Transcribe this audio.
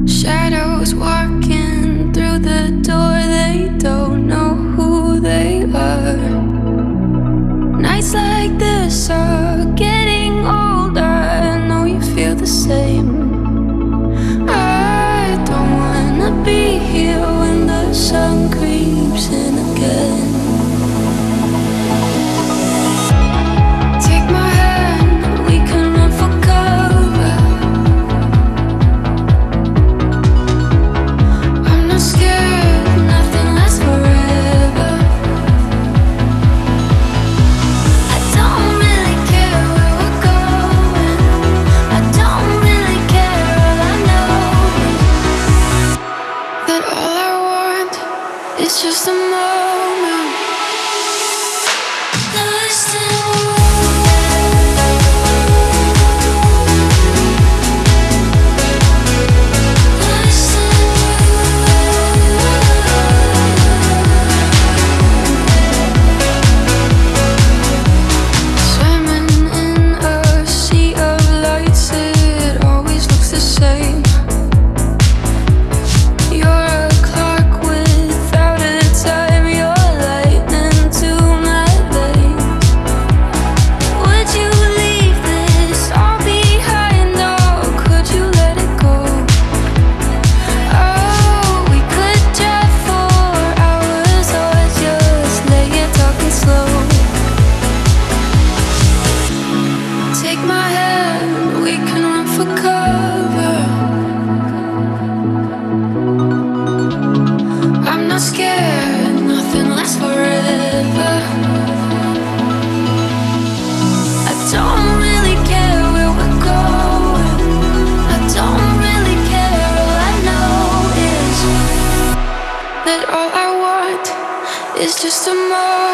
Shadows walking through the door, they don't know who they are. Nights like this are getting older, I know you feel the same. I don't wanna be here when the sun creeps in again. It's just a moment. Lost in swimming in a sea of lights, it always looks the same. Take my hand, we can run for cover. I'm not scared, nothing lasts forever. I don't really care where we're going. I don't really care, all I know is that all I want is just a moment.